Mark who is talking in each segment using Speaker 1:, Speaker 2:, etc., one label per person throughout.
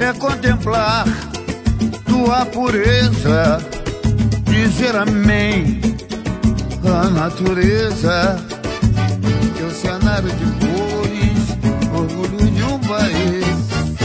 Speaker 1: é contemplar tua pureza, dizer amém à natureza. Teu cenário de cores, orgulho de um país.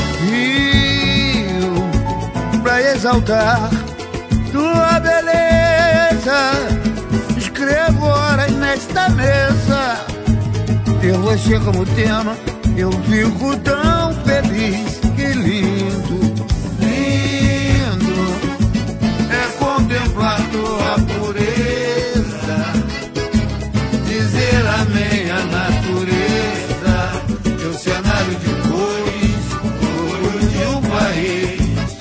Speaker 1: Rio, pra exaltar tua beleza, escrevo horas nesta mesa. Ter você como tema, eu fico tão feliz. Que lindo, lindo é contemplar tua pureza, dizer amém à natureza. Teu cenário de cores, orgulho de um país.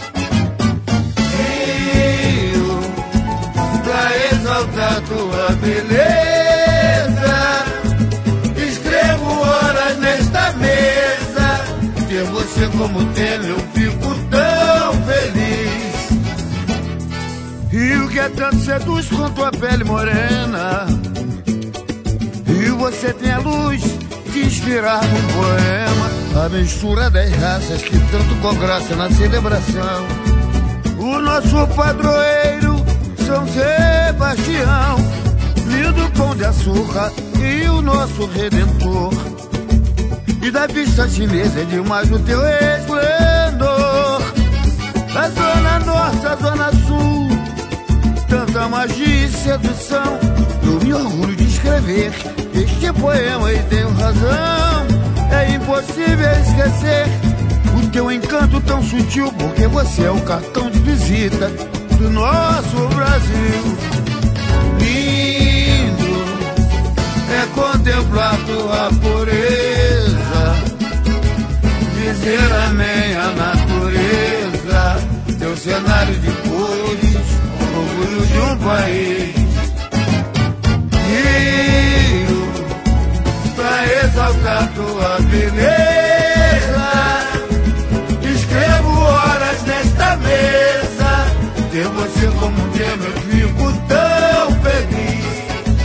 Speaker 1: Rio, pra exaltar tua beleza, escrevo horas nesta mesa. Ter você como tema, eu fico tão feliz. Rio que é tanto seduz com tua pele morena. Rio, você tem a luz de inspirar um poema. A mistura das raças que tanto congraça na celebração. O nosso padroeiro, São Sebastião, lindo pão de açúcar e o nosso redentor. E da vista chinesa é demais o teu esplendor. Da zona norte à zona sul, tanta magia e sedução. Eu me orgulho de escrever este poema e tenho razão. É impossível esquecer o teu encanto tão sutil, porque você é o cartão de visita do nosso Brasil. Lindo é contemplar tua pureza, dizer amém à natureza. Teu cenário de cores, orgulho de um país. Rio, pra exaltar tua beleza, escrevo horas nesta mesa. Ter você como tema, eu fico tão feliz.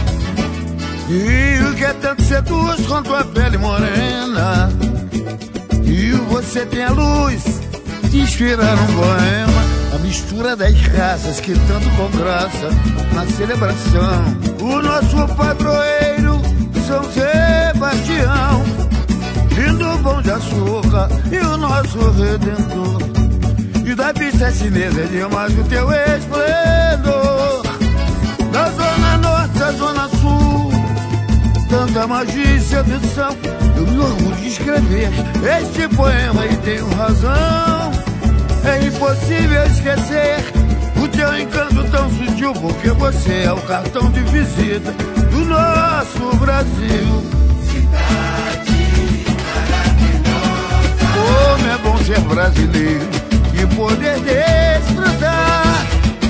Speaker 1: Rio que é tanto seduz com tua pele morena. Rio, você tem a luz de inspirar um poema. A mistura das raças que tanto congraça na celebração. O nosso padroeiro, São Sebastião, lindo pão de açúcar e o nosso redentor. E da vista chinesa é demais o teu esplendor. Da zona norte à zona sul, tanta magia e sedução. Eu me orgulho de escrever este poema e tenho razão. É impossível esquecer o teu encanto tão sutil, porque você é o cartão de visita do nosso Brasil.
Speaker 2: Cidade maravilhosa,
Speaker 1: Como é bom ser brasileiro e poder desfrutar.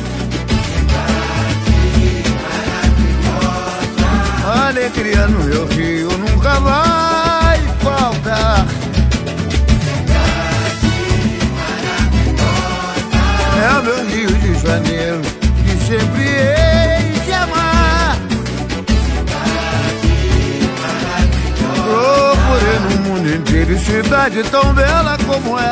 Speaker 2: cidade maravilhosa,
Speaker 1: Alegria no meu Rio nunca vai faltar. É o meu Rio de Janeiro que sempre hei de amar. Procurei no mundo inteiro cidade tão bela como